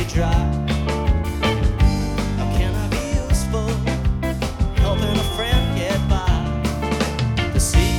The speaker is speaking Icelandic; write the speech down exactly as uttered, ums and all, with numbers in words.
dry. How can I be useful, helping a friend get by? The sea